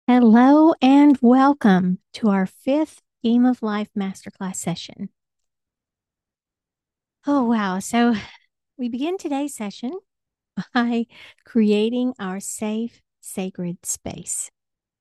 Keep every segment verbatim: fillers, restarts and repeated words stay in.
Hello and welcome to our fifth Game of Life Masterclass session. Oh, wow. So we begin today's session by creating our safe, sacred space.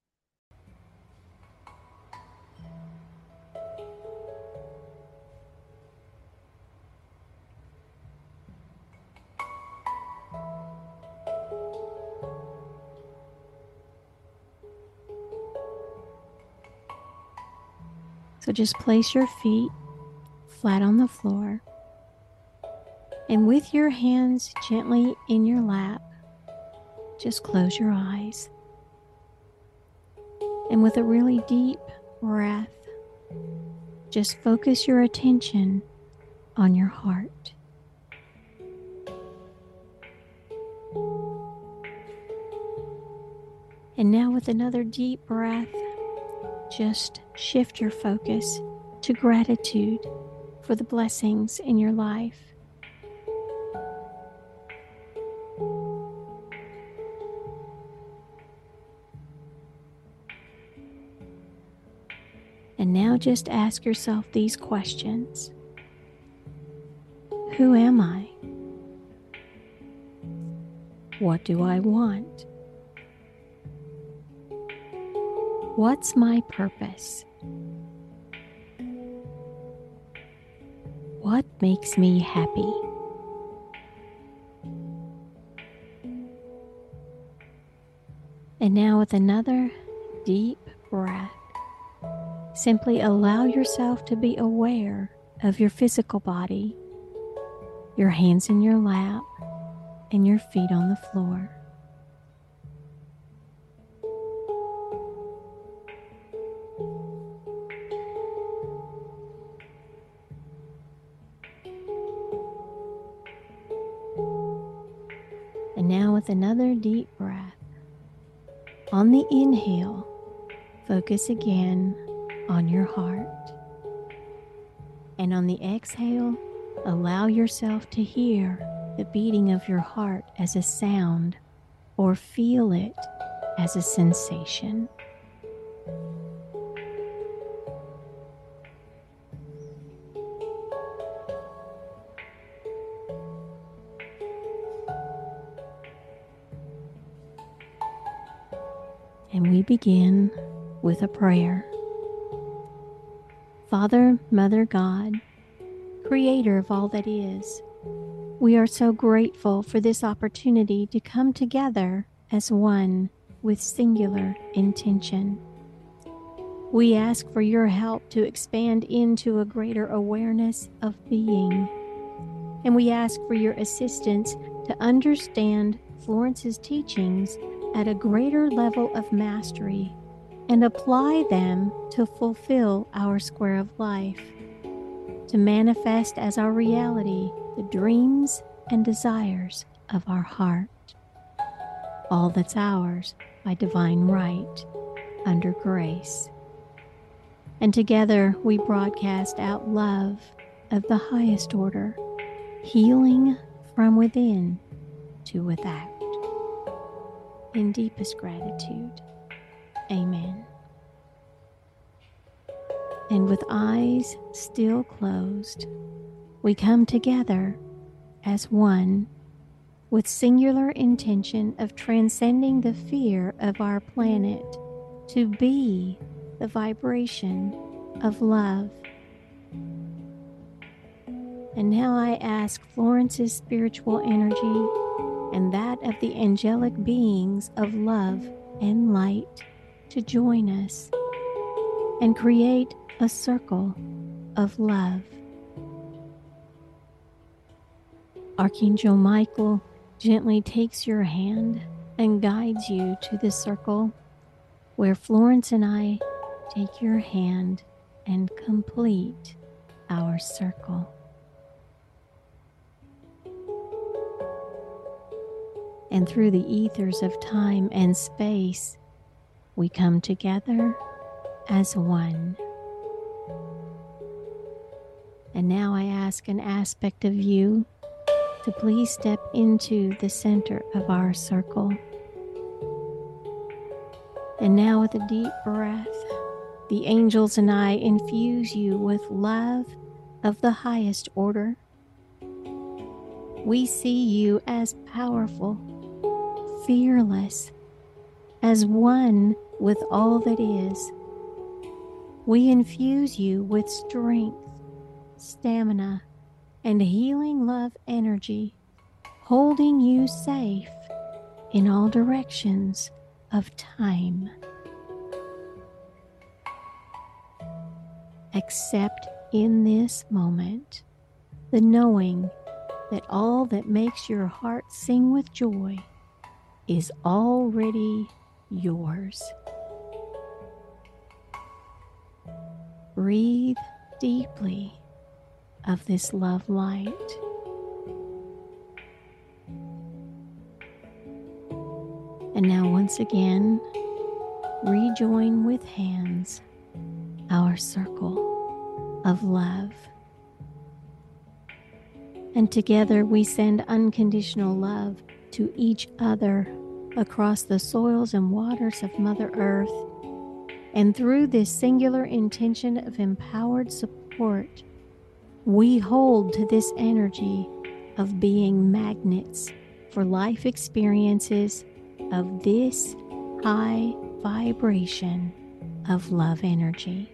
So just place your feet flat on the floor, and with your hands gently in your lap, just close your eyes. And with a really deep breath, just focus your attention on your heart. And now, with another deep breath, just shift your focus to gratitude for the blessings in your life. And now just ask yourself these questions. Who am I? What do I want? What's my purpose? What makes me happy? And now, with another deep breath, simply allow yourself to be aware of your physical body, your hands in your lap, and your feet on the floor. And now, with another deep breath, on the inhale, focus again on your heart. And on the exhale, allow yourself to hear the beating of your heart as a sound or feel it as a sensation. And we begin with a prayer. Father, Mother God, Creator of all that is, we are so grateful for this opportunity to come together as one with singular intention. We ask for your help to expand into a greater awareness of being. And we ask for your assistance to understand Florence's teachings at a greater level of mastery and apply them to fulfill our square of life, to manifest as our reality the dreams and desires of our heart, all that's ours by divine right under grace. And together we broadcast out love of the highest order, healing from within to without. In deepest gratitude, amen. And with eyes still closed, we come together as one with singular intention of transcending the fear of our planet to be the vibration of love. And now I ask Florence's spiritual energy and that of the angelic beings of love and light to join us and create a circle of love. Archangel Michael gently takes your hand and guides you to the circle where Florence and I take your hand and complete our circle. And through the ethers of time and space, we come together as one. And now I ask an aspect of you to please step into the center of our circle. And now, with a deep breath, the angels and I infuse you with love of the highest order. We see you as powerful, fearless, as one with all that is. We infuse you with strength, stamina, and healing love energy, holding you safe in all directions of time. Accept in this moment the knowing that all that makes your heart sing with joy is already yours. Breathe deeply of this love light. And now, once again, rejoin with hands our circle of love. And together we send unconditional love to each other across the soils and waters of Mother Earth. And through this singular intention of empowered support, we hold to this energy of being magnets for life experiences of this high vibration of love energy.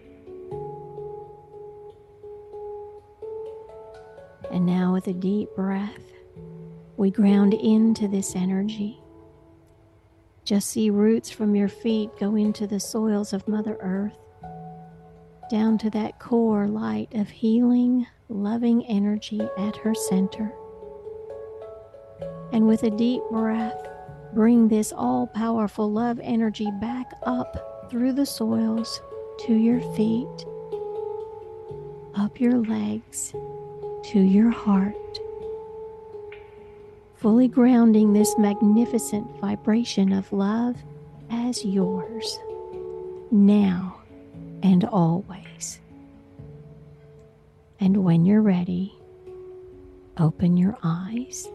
And now, with a deep breath, we ground into this energy. Just see roots from your feet go into the soils of Mother Earth, down to that core light of healing, loving energy at her center. And with a deep breath, bring this all-powerful love energy back up through the soils to your feet, up your legs, to your heart, fully grounding this magnificent vibration of love as yours, now and always. And when you're ready, open your eyes.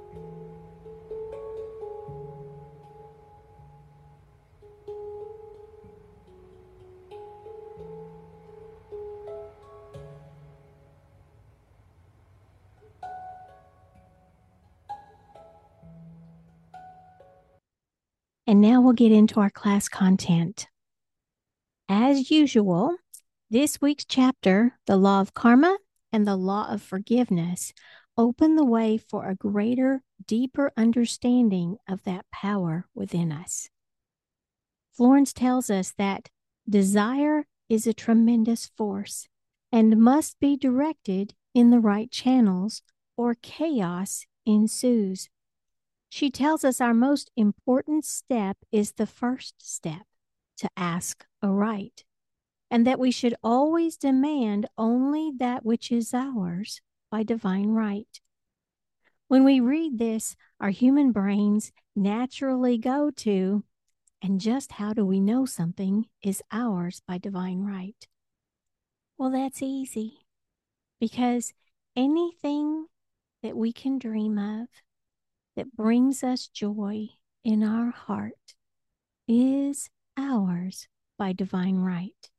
And now we'll get into our class content. As usual, this week's chapter, The Law of Karma and the Law of Forgiveness, open the way for a greater, deeper understanding of that power within us. Florence tells us that desire is a tremendous force and must be directed in the right channels, or chaos ensues. She tells us our most important step is the first step, to ask aright, and that we should always demand only that which is ours by divine right. When we read this, our human brains naturally go to, and just how do we know something is ours by divine right? Well, that's easy, because anything that we can dream of that brings us joy in our heart is ours by divine right.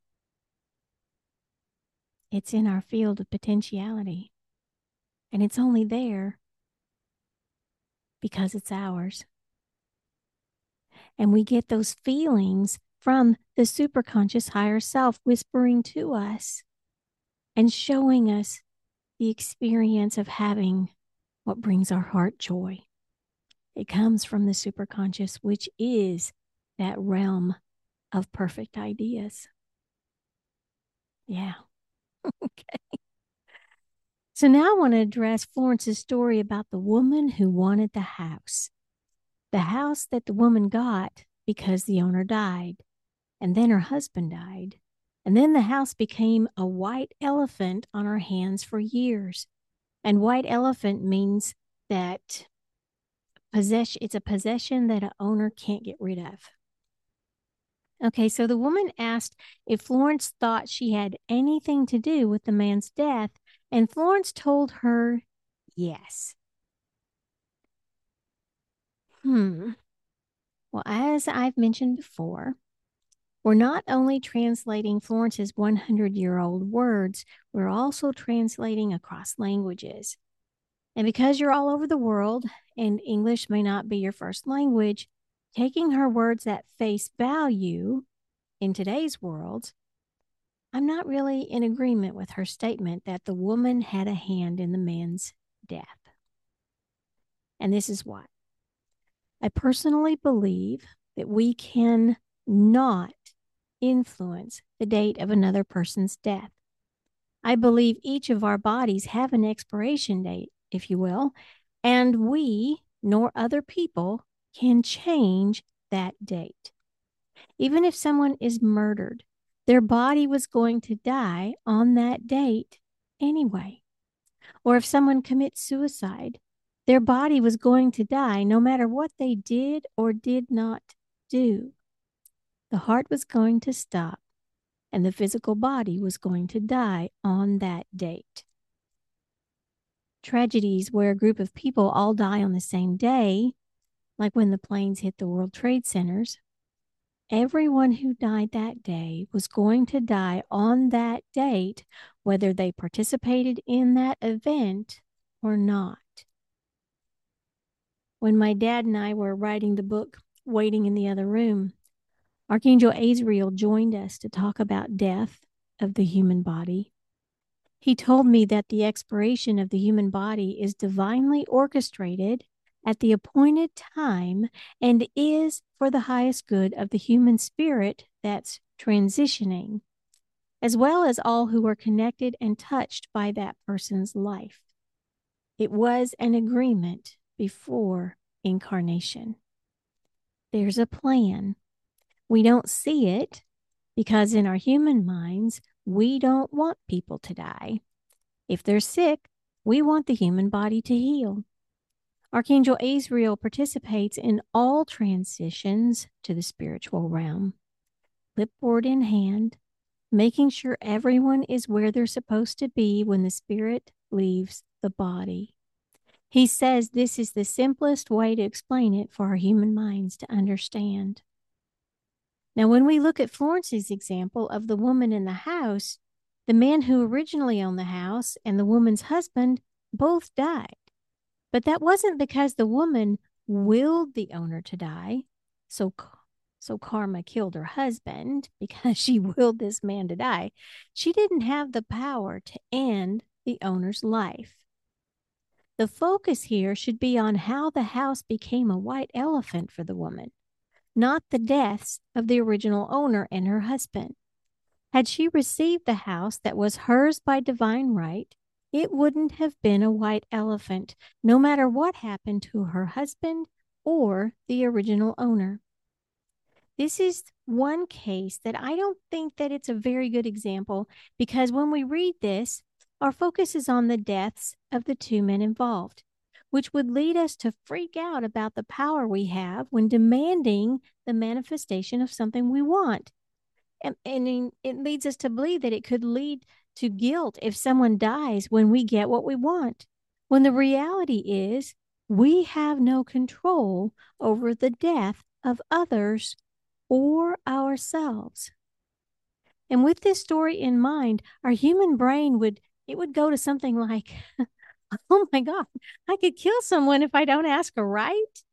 It's in our field of potentiality, and it's only there because it's ours. And we get those feelings from the superconscious higher self whispering to us and showing us the experience of having what brings our heart joy. It comes from the superconscious, which is that realm of perfect ideas. Yeah. Okay. So now I want to address Florence's story about the woman who wanted the house. The house that the woman got because the owner died, and then her husband died. And then the house became a white elephant on her hands for years. And white elephant means that possession, it's a possession that an owner can't get rid of. Okay, so the woman asked if Florence thought she had anything to do with the man's death, and Florence told her yes. Hmm. Well, as I've mentioned before, We're not only translating Florence's hundred-year-old words, we're also translating across languages. And because you're all over the world and English may not be your first language, taking her words at face value in today's world, I'm not really in agreement with her statement that the woman had a hand in the man's death. And this is why. I personally believe that we can not influence the date of another person's death. I believe each of our bodies have an expiration date, if you will, and we nor other people can change that date. Even if someone is murdered, their body was going to die on that date anyway. Or if someone commits suicide, their body was going to die no matter what they did or did not do. The heart was going to stop, and the physical body was going to die on that date. Tragedies where a group of people all die on the same day, like when the planes hit the World Trade Centers, everyone who died that day was going to die on that date, whether they participated in that event or not. When my dad and I were writing the book, Waiting in the Other Room, Archangel Azrael joined us to talk about death of the human body. He told me that the expiration of the human body is divinely orchestrated at the appointed time and is for the highest good of the human spirit that's transitioning, as well as all who are connected and touched by that person's life. It was an agreement before incarnation. There's a plan. We don't see it because in our human minds, we don't want people to die. If they're sick, we want the human body to heal. Archangel Azrael participates in all transitions to the spiritual realm, clipboard in hand, making sure everyone is where they're supposed to be when the spirit leaves the body. He says this is the simplest way to explain it for our human minds to understand. Now, when we look at Florence's example of the woman in the house, the man who originally owned the house and the woman's husband both died. But that wasn't because the woman willed the owner to die. So, so Karma killed her husband because she willed this man to die. She didn't have the power to end the owner's life. The focus here should be on how the house became a white elephant for the woman, not the deaths of the original owner and her husband. Had she received the house that was hers by divine right, it wouldn't have been a white elephant, no matter what happened to her husband or the original owner. This is one case that I don't think that it's a very good example because when we read this, our focus is on the deaths of the two men involved, which would lead us to freak out about the power we have when demanding the manifestation of something we want. And, and it leads us to believe that it could lead to guilt if someone dies when we get what we want. When the reality is we have no control over the death of others or ourselves. And with this story in mind, our human brain would, it would go to something like, oh my God, I could kill someone if I don't ask a right.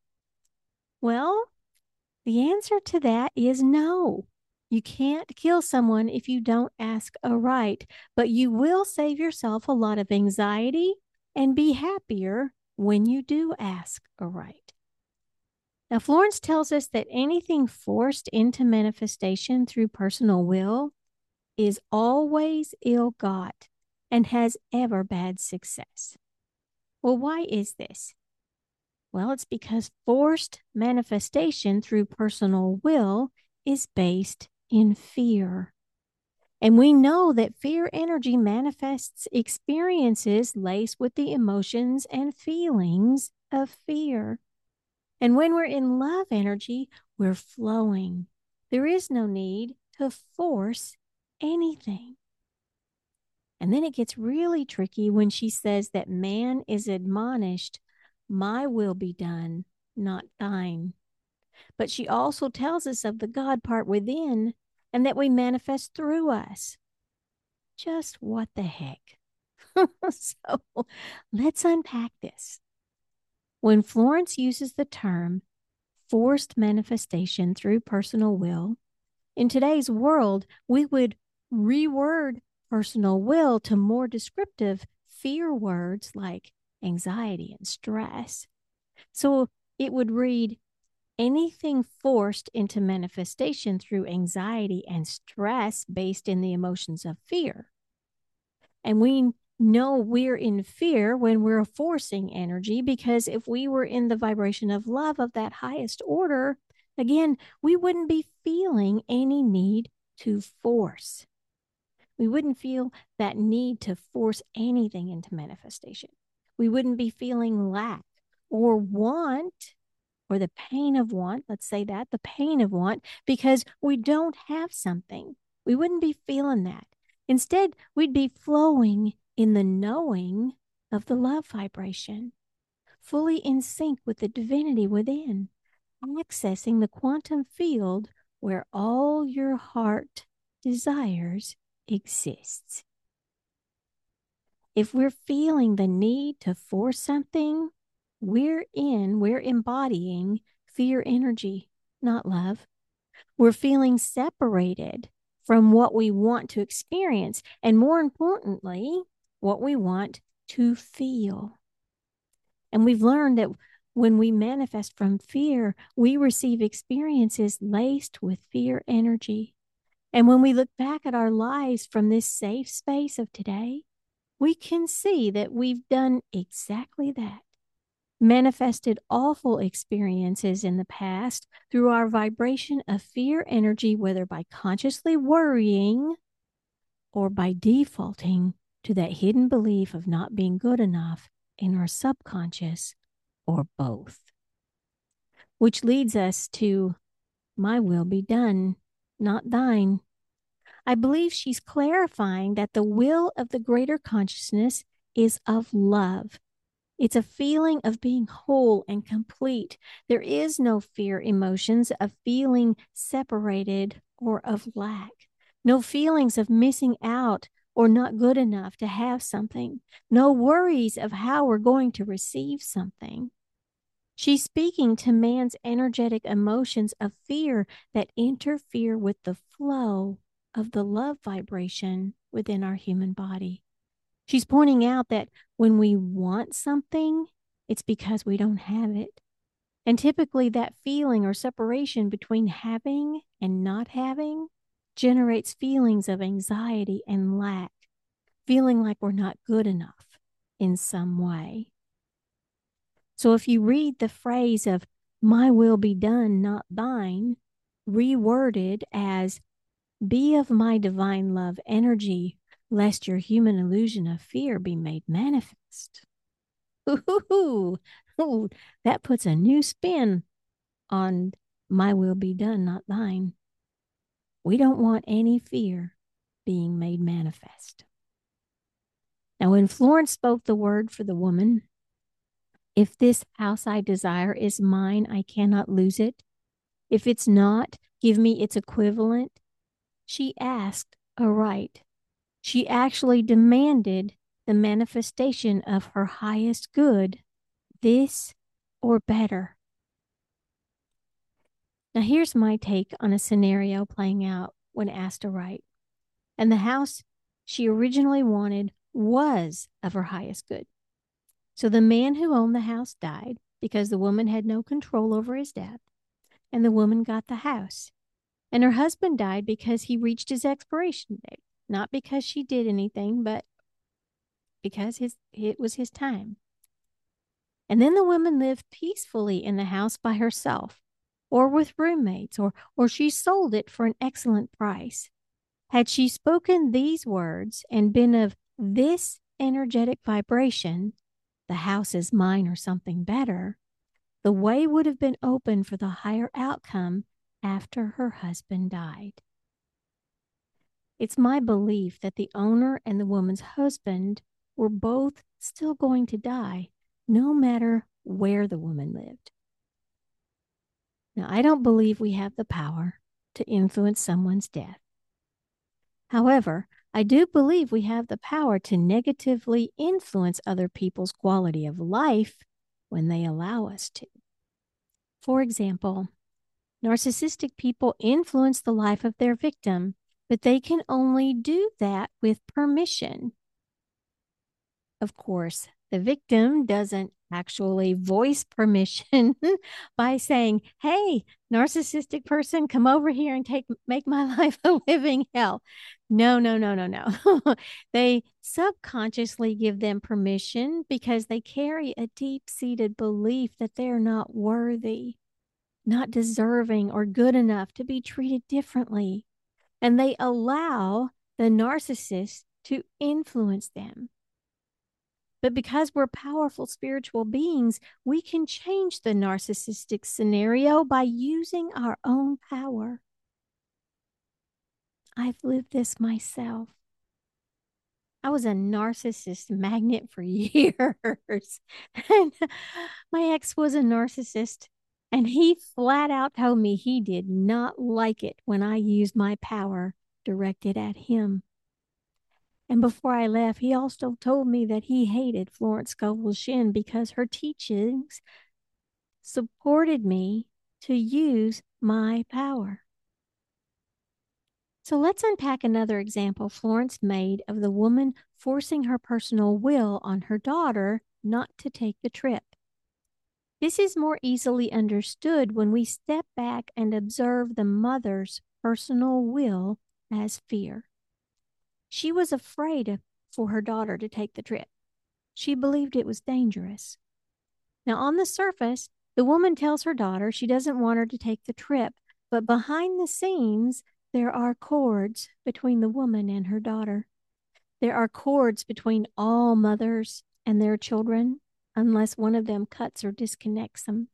Well, the answer to that is no. You can't kill someone if you don't ask a right, but you will save yourself a lot of anxiety and be happier when you do ask a right. Now, Florence tells us that anything forced into manifestation through personal will is always ill-got and has ever bad success. Well, why is this? Well, it's because forced manifestation through personal will is based in fear. And we know that fear energy manifests experiences laced with the emotions and feelings of fear. And when we're in love energy, we're flowing. There is no need to force anything. And then it gets really tricky when she says that man is admonished, my will be done, not thine. But she also tells us of the God part within and that we manifest through us. Just what the heck? So let's unpack this. When Florence uses the term forced manifestation through personal will, in today's world, we would reword personal will to more descriptive fear words like anxiety and stress. So it would read, anything forced into manifestation through anxiety and stress based in the emotions of fear. And we know we're in fear when we're forcing energy, because if we were in the vibration of love of that highest order, again, we wouldn't be feeling any need to force. We wouldn't feel that need to force anything into manifestation. We wouldn't be feeling lack or want, or the pain of want, let's say that, the pain of want, because we don't have something. We wouldn't be feeling that. Instead, we'd be flowing in the knowing of the love vibration, fully in sync with the divinity within, accessing the quantum field where all your heart desires exists. If we're feeling the need to force something, we're in, we're embodying fear energy, not love. We're feeling separated from what we want to experience, and more importantly, what we want to feel. And we've learned that when we manifest from fear, we receive experiences laced with fear energy. And when we look back at our lives from this safe space of today, we can see that we've done exactly that. Manifested awful experiences in the past through our vibration of fear energy, whether by consciously worrying or by defaulting to that hidden belief of not being good enough in our subconscious, or both. Which leads us to, my will be done, not thine. I believe she's clarifying that the will of the greater consciousness is of love. It's a feeling of being whole and complete. There is no fear emotions of feeling separated or of lack. No feelings of missing out or not good enough to have something. No worries of how we're going to receive something. She's speaking to man's energetic emotions of fear that interfere with the flow of the love vibration within our human body. She's pointing out that when we want something, it's because we don't have it. And typically that feeling or separation between having and not having generates feelings of anxiety and lack, feeling like we're not good enough in some way. So if you read the phrase of my will be done, not thine, reworded as be of my divine love energy, lest your human illusion of fear be made manifest. Ooh, ooh, that puts a new spin on my will be done, not thine. We don't want any fear being made manifest. Now, when Florence spoke the word for the woman, if this house I desire is mine, I cannot lose it. If it's not, give me its equivalent. She asked a right. She actually demanded the manifestation of her highest good, this or better. Now, here's my take on a scenario playing out when asked a right. And the house she originally wanted was of her highest good. So the man who owned the house died because the woman had no control over his death, and the woman got the house. And her husband died because he reached his expiration date, not because she did anything, but because his it was his time. And then the woman lived peacefully in the house by herself, or with roommates, or or she sold it for an excellent price. Had she spoken these words and been of this energetic vibration, the house is mine or something better, the way would have been open for the higher outcome after her husband died. It's my belief that the owner and the woman's husband were both still going to die, no matter where the woman lived. Now, I don't believe we have the power to influence someone's death. However, I do believe we have the power to negatively influence other people's quality of life when they allow us to. For example, narcissistic people influence the life of their victim, but they can only do that with permission. Of course, the victim doesn't actually voice permission by saying, "Hey, narcissistic person, come over here and take make my life a living hell." No, no, no, no, no. They subconsciously give them permission because they carry a deep-seated belief that they're not worthy, not deserving, or good enough to be treated differently. And they allow the narcissist to influence them. But because we're powerful spiritual beings, we can change the narcissistic scenario by using our own power. I've lived this myself. I was a narcissist magnet for years. And my ex was a narcissist. And he flat out told me he did not like it when I used my power directed at him. And before I left, he also told me that he hated Florence Scovel Shinn because her teachings supported me to use my power. So let's unpack another example Florence made of the woman forcing her personal will on her daughter not to take the trip. This is more easily understood when we step back and observe the mother's personal will as fear. She was afraid for her daughter to take the trip. She believed it was dangerous. Now, on the surface, the woman tells her daughter she doesn't want her to take the trip, but behind the scenes, there are cords between the woman and her daughter. There are cords between all mothers and their children, unless one of them cuts or disconnects them.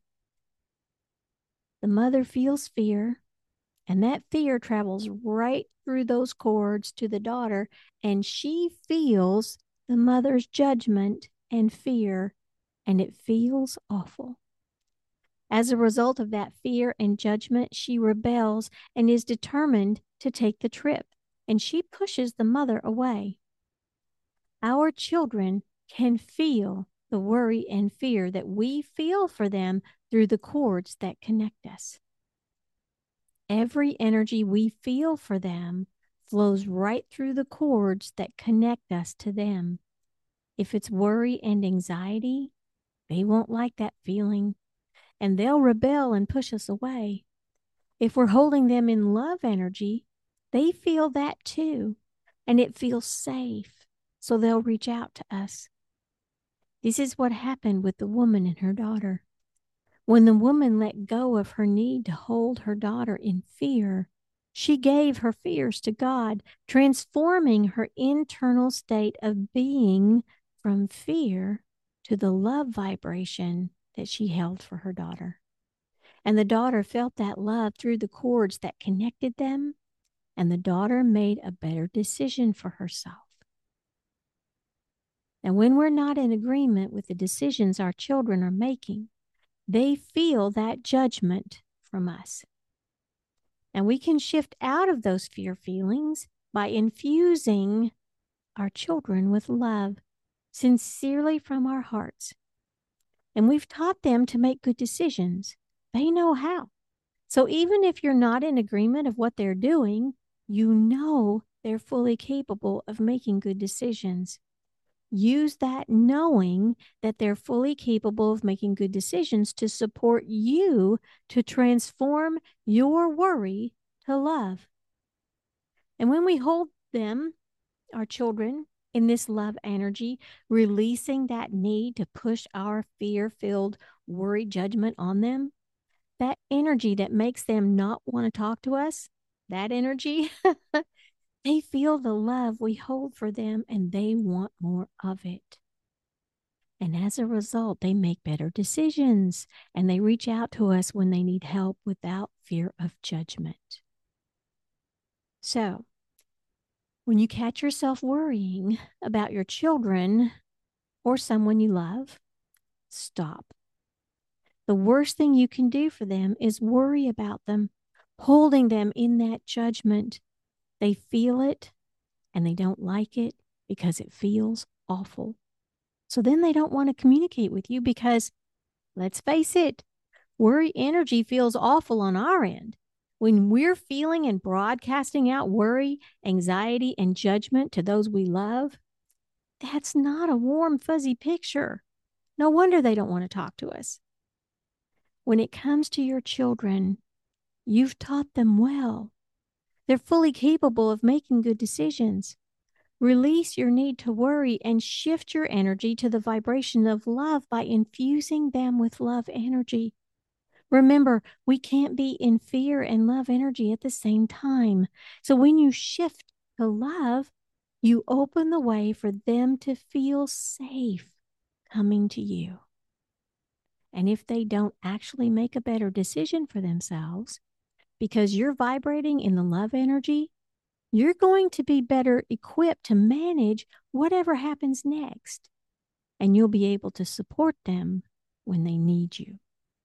The mother feels fear, and that fear travels right through those cords to the daughter, and she feels the mother's judgment and fear, and it feels awful. As a result of that fear and judgment, she rebels and is determined to take the trip, and she pushes the mother away. Our children can feel the worry and fear that we feel for them through the cords that connect us. Every energy we feel for them flows right through the cords that connect us to them. If it's worry and anxiety, they won't like that feeling, and they'll rebel and push us away. If we're holding them in love energy, they feel that too, and it feels safe, so they'll reach out to us. This is what happened with the woman and her daughter. When the woman let go of her need to hold her daughter in fear, she gave her fears to God, transforming her internal state of being from fear to the love vibration that she held for her daughter. And the daughter felt that love through the cords that connected them, and the daughter made a better decision for herself. And when we're not in agreement with the decisions our children are making, they feel that judgment from us. And we can shift out of those fear feelings by infusing our children with love sincerely from our hearts. And we've taught them to make good decisions. They know how. So even if you're not in agreement of what they're doing, you know they're fully capable of making good decisions. Use that knowing that they're fully capable of making good decisions to support you to transform your worry to love. And when we hold them, our children, in this love energy, releasing that need to push our fear-filled worry judgment on them, that energy that makes them not want to talk to us, that energy, they feel the love we hold for them and they want more of it. And as a result, they make better decisions and they reach out to us when they need help without fear of judgment. So, when you catch yourself worrying about your children or someone you love, stop. The worst thing you can do for them is worry about them, holding them in that judgment. They feel it, and they don't like it because it feels awful. So then they don't want to communicate with you because, let's face it, worry energy feels awful on our end. When we're feeling and broadcasting out worry, anxiety, and judgment to those we love, that's not a warm, fuzzy picture. No wonder they don't want to talk to us. When it comes to your children, you've taught them well. They're fully capable of making good decisions. Release your need to worry and shift your energy to the vibration of love by infusing them with love energy. Remember, we can't be in fear and love energy at the same time. So when you shift to love, you open the way for them to feel safe coming to you. And if they don't actually make a better decision for themselves, because you're vibrating in the love energy, you're going to be better equipped to manage whatever happens next. And you'll be able to support them when they need you.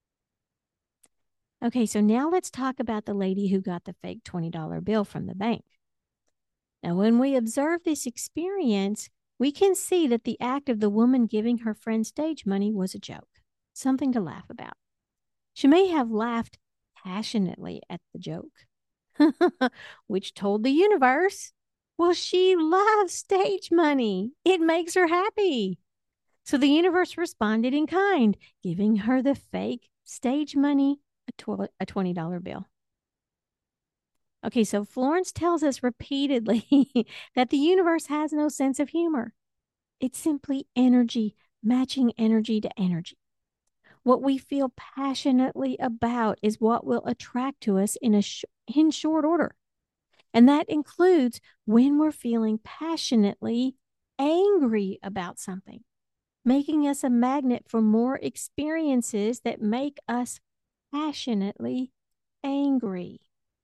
Okay, so now let's talk about the lady who got the fake twenty dollar bill from the bank. Now, when we observe this experience, we can see that the act of the woman giving her friend stage money was a joke, something to laugh about. She may have laughed passionately at the joke, which told the universe, well, she loves stage money. It makes her happy. So the universe responded in kind, giving her the fake stage money, a, tw- a twenty dollar bill. Okay, so Florence tells us repeatedly that the universe has no sense of humor. It's simply energy, matching energy to energy. What we feel passionately about is what will attract to us in a sh- in short order. And that includes when we're feeling passionately angry about something, making us a magnet for more experiences that make us passionately angry.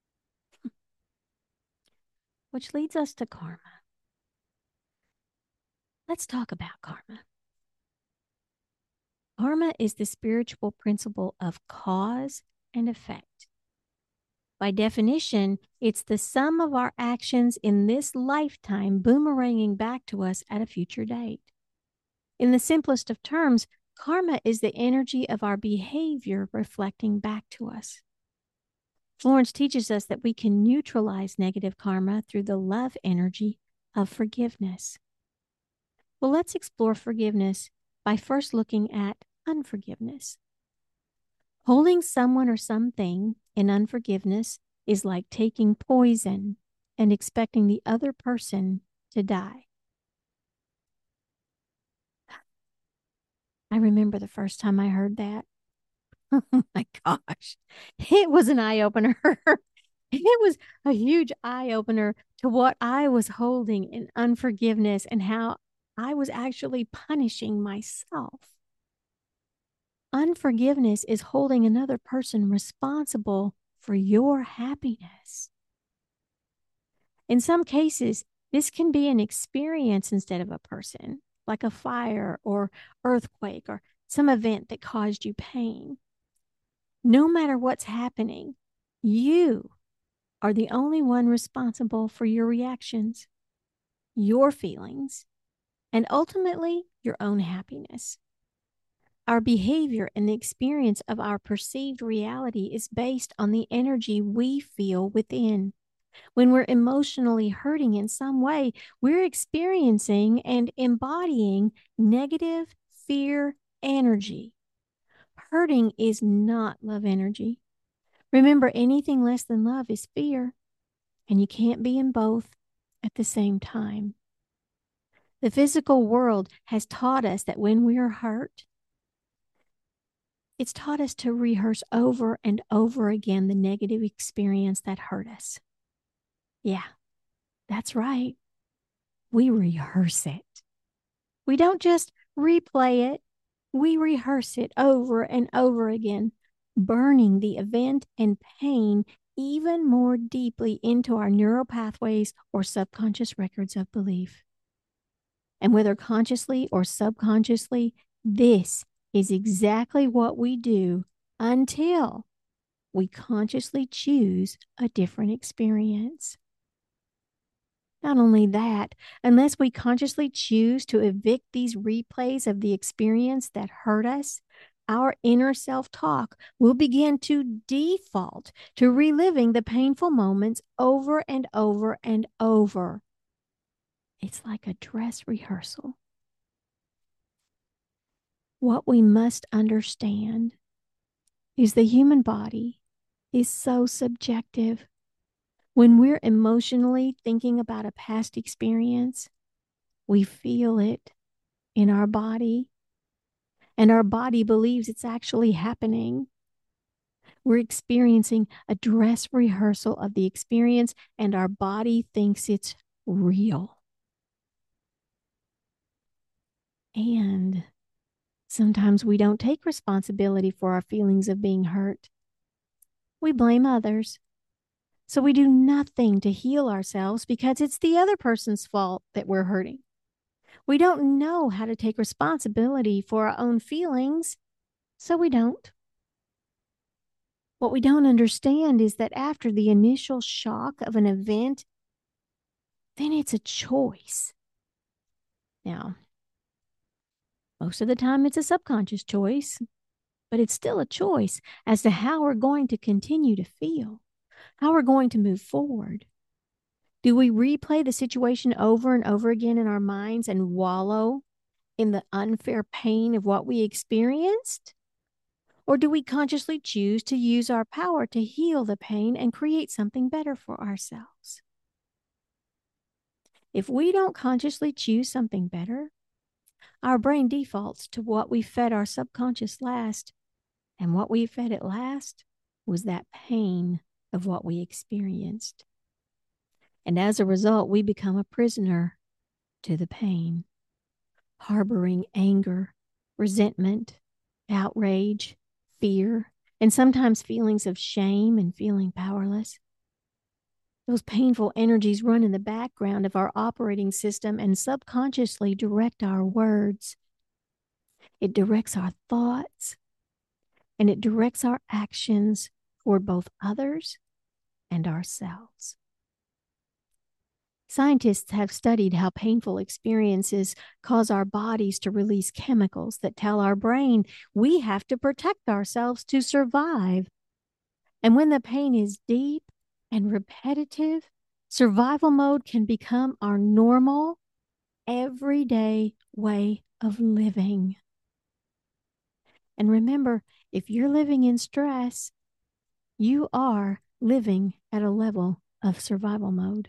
Which leads us to karma. Let's talk about karma. Karma is the spiritual principle of cause and effect. By definition, it's the sum of our actions in this lifetime boomeranging back to us at a future date. In the simplest of terms, karma is the energy of our behavior reflecting back to us. Florence teaches us that we can neutralize negative karma through the love energy of forgiveness. Well, let's explore forgiveness by first looking at unforgiveness. Holding someone or something in unforgiveness is like taking poison and expecting the other person to die. I remember the first time I heard that. Oh my gosh. It was an eye-opener. It was a huge eye-opener to what I was holding in unforgiveness and how I was actually punishing myself. Unforgiveness is holding another person responsible for your happiness. In some cases, this can be an experience instead of a person, like a fire or earthquake or some event that caused you pain. No matter what's happening, you are the only one responsible for your reactions, your feelings, and ultimately your own happiness. Our behavior and the experience of our perceived reality is based on the energy we feel within. When we're emotionally hurting in some way, we're experiencing and embodying negative fear energy. Hurting is not love energy. Remember, anything less than love is fear, and you can't be in both at the same time. The physical world has taught us that when we are hurt, it's taught us to rehearse over and over again the negative experience that hurt us. Yeah, that's right. We rehearse it. We don't just replay it. We rehearse it over and over again, burning the event and pain even more deeply into our neural pathways or subconscious records of belief. And whether consciously or subconsciously, this is exactly what we do until we consciously choose a different experience. Not only that, unless we consciously choose to evict these replays of the experience that hurt us, our inner self talk will begin to default to reliving the painful moments over and over and over. It's like a dress rehearsal. What we must understand is the human body is so subjective. When we're emotionally thinking about a past experience, we feel it in our body, and our body believes it's actually happening. We're experiencing a dress rehearsal of the experience, and our body thinks it's real. And sometimes we don't take responsibility for our feelings of being hurt. We blame others. So we do nothing to heal ourselves because it's the other person's fault that we're hurting. We don't know how to take responsibility for our own feelings, so we don't. What we don't understand is that after the initial shock of an event, then it's a choice. Now, most of the time it's a subconscious choice, but it's still a choice as to how we're going to continue to feel, how we're going to move forward. Do we replay the situation over and over again in our minds and wallow in the unfair pain of what we experienced? Or do we consciously choose to use our power to heal the pain and create something better for ourselves? If we don't consciously choose something better, our brain defaults to what we fed our subconscious last, and what we fed it last was that pain of what we experienced. And as a result, we become a prisoner to the pain, harboring anger, resentment, outrage, fear, and sometimes feelings of shame and feeling powerless. Those painful energies run in the background of our operating system and subconsciously direct our words. It directs our thoughts, and it directs our actions toward both others and ourselves. Scientists have studied how painful experiences cause our bodies to release chemicals that tell our brain we have to protect ourselves to survive. And when the pain is deep and repetitive, survival mode can become our normal, everyday way of living. And remember, if you're living in stress, you are living at a level of survival mode.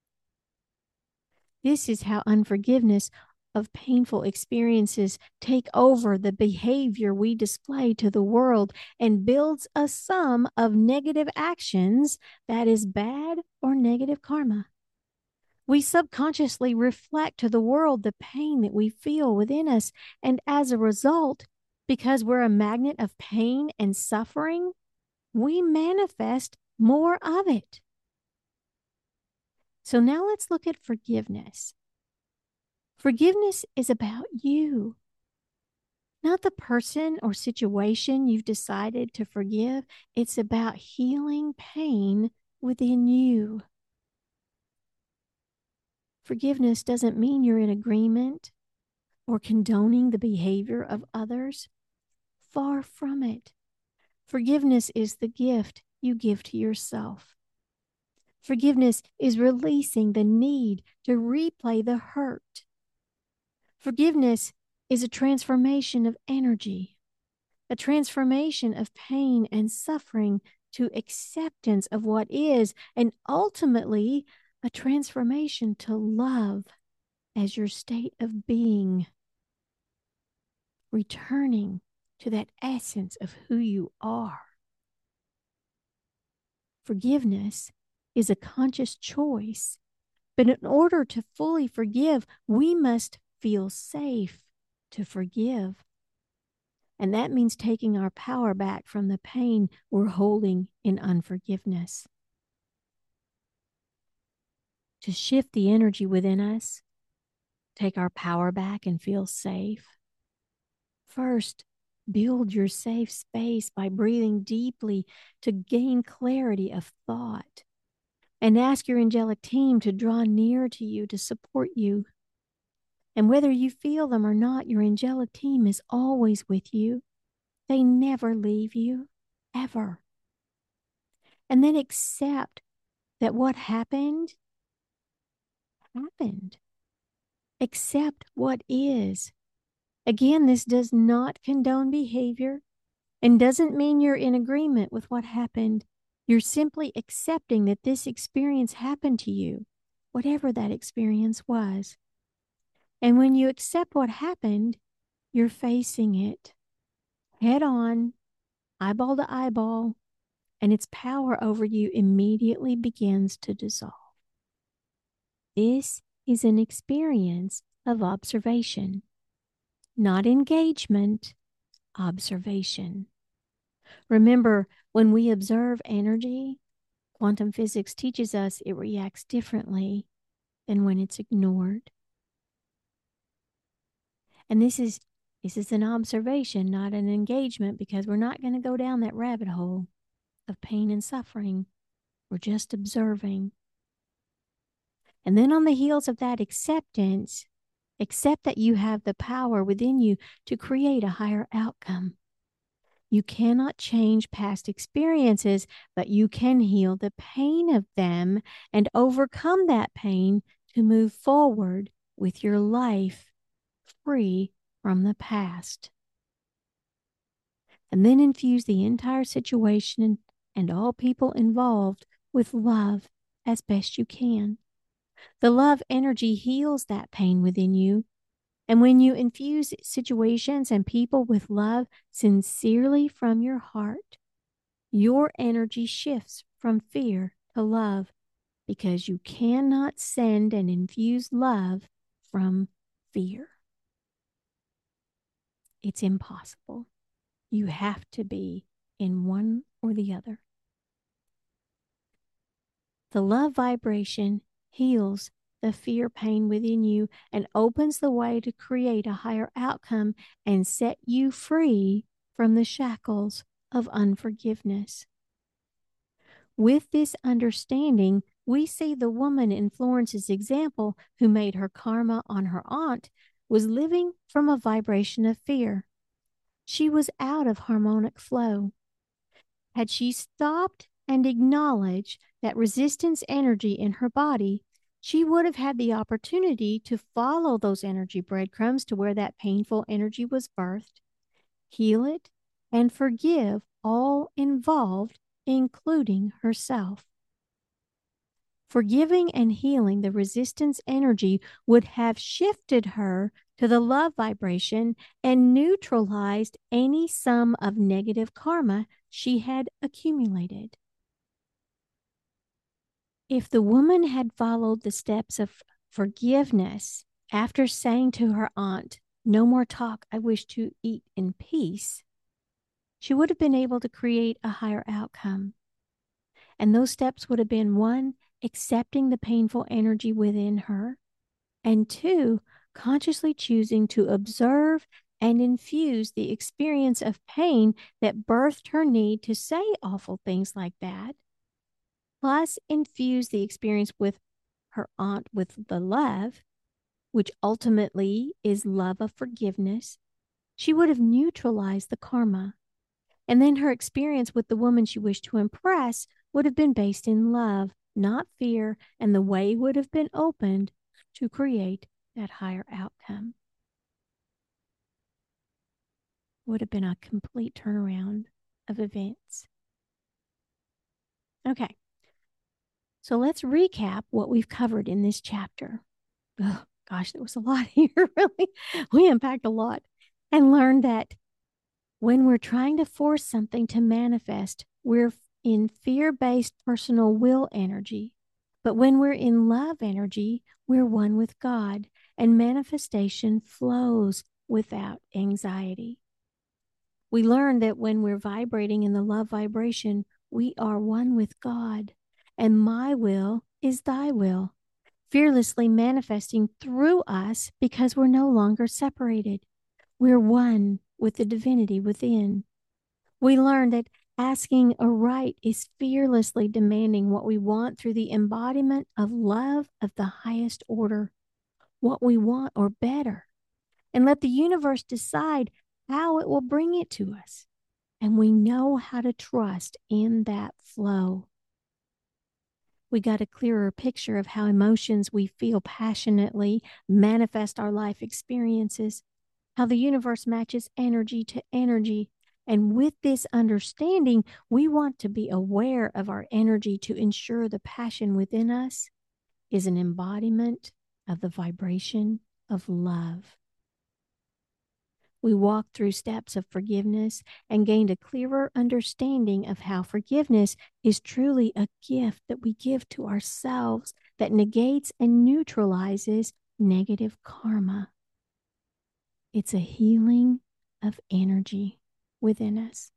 This is how unforgiveness of painful experiences take over the behavior we display to the world and builds a sum of negative actions that is bad or negative karma. We subconsciously reflect to the world the pain that we feel within us, and as a result, because we're a magnet of pain and suffering, we manifest more of it. So now let's look at forgiveness. Forgiveness is about you, not the person or situation you've decided to forgive. It's about healing pain within you. Forgiveness doesn't mean you're in agreement or condoning the behavior of others. Far from it. Forgiveness is the gift you give to yourself. Forgiveness is releasing the need to replay the hurt. Forgiveness is a transformation of energy, a transformation of pain and suffering to acceptance of what is, and ultimately a transformation to love as your state of being, returning to that essence of who you are. Forgiveness is a conscious choice, but in order to fully forgive, we must feel safe to forgive. And that means taking our power back from the pain we're holding in unforgiveness. To shift the energy within us, take our power back and feel safe. First, build your safe space by breathing deeply to gain clarity of thought. and ask your angelic team to draw near to you to support you. And whether you feel them or not, your angelic team is always with you. They never leave you, ever. And then accept that what happened, happened. Accept what is. Again, this does not condone behavior and doesn't mean you're in agreement with what happened. You're simply accepting that this experience happened to you, whatever that experience was. And when you accept what happened, you're facing it head on, eyeball to eyeball, and its power over you immediately begins to dissolve. This is an experience of observation, not engagement, observation. Remember, when we observe energy, quantum physics teaches us it reacts differently than when it's ignored. And this is this is an observation, not an engagement, because we're not going to go down that rabbit hole of pain and suffering. We're just observing. And then on the heels of that acceptance, accept that you have the power within you to create a higher outcome. You cannot change past experiences, but you can heal the pain of them and overcome that pain to move forward with your life free from the past. And then infuse the entire situation and all people involved with love as best you can. The love energy heals that pain within you. And when you infuse situations and people with love sincerely from your heart, your energy shifts from fear to love, because you cannot send and infuse love from fear. It's impossible. You have to be in one or the other. The love vibration heals the fear pain within you and opens the way to create a higher outcome and set you free from the shackles of unforgiveness. With this understanding, we see the woman in Florence's example who made her karma on her aunt was living from a vibration of fear. She was out of harmonic flow. Had she stopped and acknowledged that resistance energy in her body, she would have had the opportunity to follow those energy breadcrumbs to where that painful energy was birthed, heal it, and forgive all involved, including herself. Forgiving and healing the resistance energy would have shifted her to the love vibration and neutralized any sum of negative karma she had accumulated. If the woman had followed the steps of forgiveness after saying to her aunt, "No more talk, I wish to eat in peace," she would have been able to create a higher outcome. And those steps would have been, one, accepting the painful energy within her, and two, consciously choosing to observe and infuse the experience of pain that birthed her need to say awful things like that, plus infuse the experience with her aunt with the love, which ultimately is love of forgiveness. She would have neutralized the karma. And then her experience with the woman she wished to impress would have been based in love, not fear, and the way would have been opened to create that higher outcome. Would have been a complete turnaround of events. Okay, so let's recap what we've covered in this chapter. Oh, gosh, there was a lot here, really. We unpacked a lot and learned that when we're trying to force something to manifest, we're in fear-based personal will energy. But when we're in love energy, we're one with God, and manifestation flows without anxiety. We learn that when we're vibrating in the love vibration, we are one with God, and my will is thy will, fearlessly manifesting through us because we're no longer separated. We're one with the divinity within. We learn that Asking aright is fearlessly demanding what we want through the embodiment of love of the highest order, what we want or better, and let the universe decide how it will bring it to us. And we know how to trust in that flow. We got a clearer picture of how emotions we feel passionately manifest our life experiences, how the universe matches energy to energy. And with this understanding, we want to be aware of our energy to ensure the passion within us is an embodiment of the vibration of love. We walked through steps of forgiveness and gained a clearer understanding of how forgiveness is truly a gift that we give to ourselves that negates and neutralizes negative karma. It's a healing of energy within us.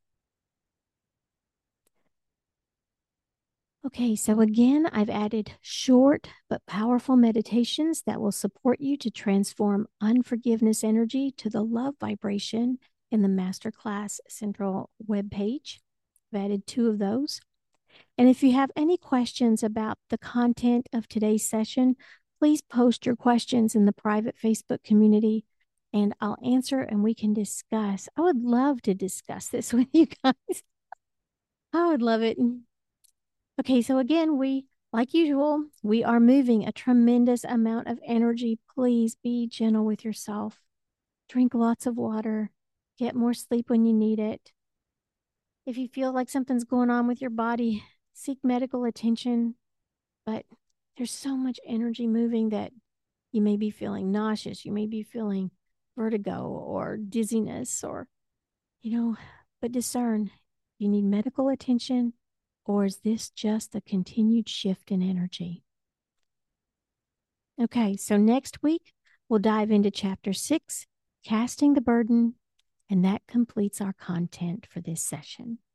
Okay, so again, I've added short but powerful meditations that will support you to transform unforgiveness energy to the love vibration in the Masterclass Central webpage. I've added two of those. And if you have any questions about the content of today's session, please post your questions in the private Facebook community and I'll answer and we can discuss. I would love to discuss this with you guys. I would love it. Okay, so again, we, like usual, we are moving a tremendous amount of energy. Please be gentle with yourself. Drink lots of water. Get more sleep when you need it. If you feel like something's going on with your body, seek medical attention. But there's so much energy moving that you may be feeling nauseous. You may be feeling vertigo or dizziness or, you know, but discern. You need medical attention. Or is this just a continued shift in energy? Okay, so next week we'll dive into chapter six, casting the burden, and that completes our content for this session.